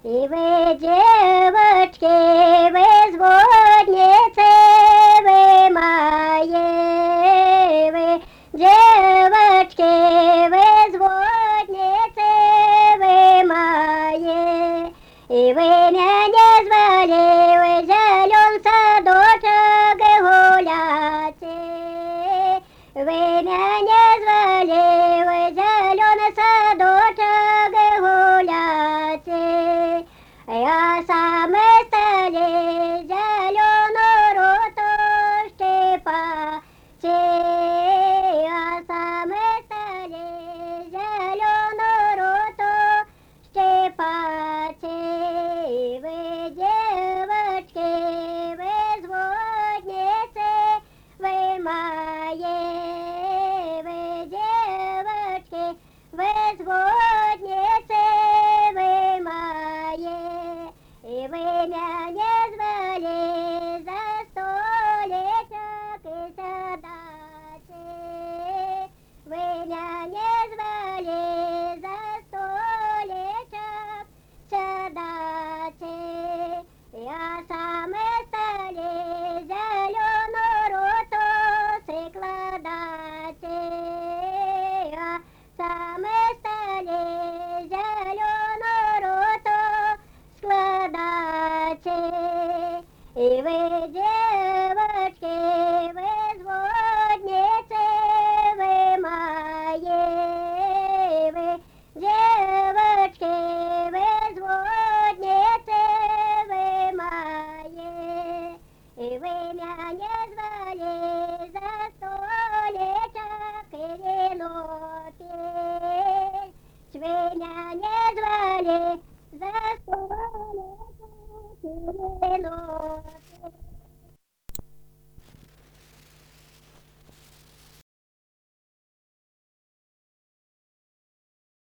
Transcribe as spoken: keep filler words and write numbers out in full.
И вы, девочки, вы сводницы, вы мои, вы, девочки, вы сводницы, вы мои. И вы меня звали, вы зелен садочек гулять. Вы меня звали, вы зеленый садочек гулять. Я сам стали зеленую роту щипать. Я сам стали зеленую роту щипать. Вы, девочки, вы сводницы, вы мои. Вы, девочки, вы сводницы, вы мои. И вы меня звали за столечек и задачи. Вы меня звали за столечек задачи. Я сам стали зеленую роту складать. Я сам стали зеленую роту складать. И вы, девочки, вы сводницы, вы мои. Вы, девочки, вы сводницы, вы мои. И вы меня звали за столечек и вино пить. Вы меня звали за столечек и вино пить.